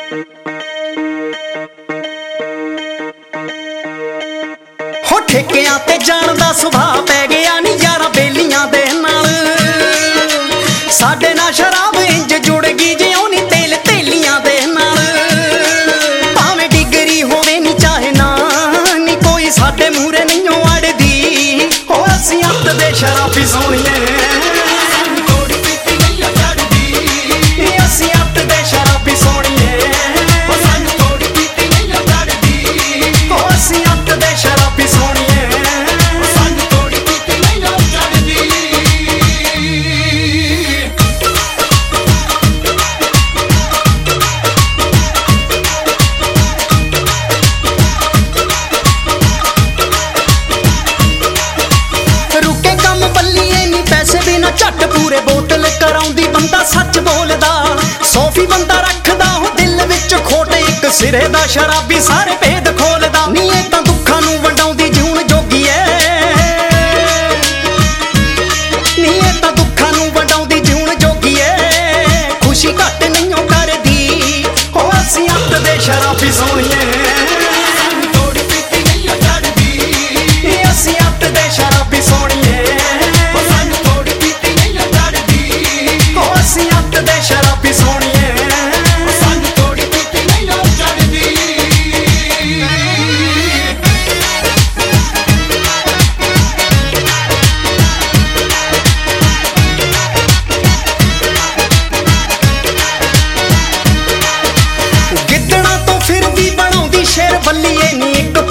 हो ठेकियां ते जान दा सुभाव पै गया नी यारां बेलियां दे नाल साडे नाल शराब इंज जुड़ गई जिउं नी तेल तेलियां दे नाल भावें डिगरी होवे नी चाहे ना नी कोई साडे मूहरे नहीं अड़दी हो असीं अत दे शराबी सोहणीए झट पूरे बोतल कराउंदी बंदा सच बोलदा सोफी बंदा रखदा हो दिल विच खोट एक सिरे दा शराबी सारे भेद खोलदा नी ए तां दुखां नूं वंडाउंदी जून जोगी ऐ नी ए तां दुखां नूं वंडाउंदी जून जोगी ऐ खुशी घट नहीं करदी हो असीं अत दे शराबी सोहणीए बल्लीए नी एक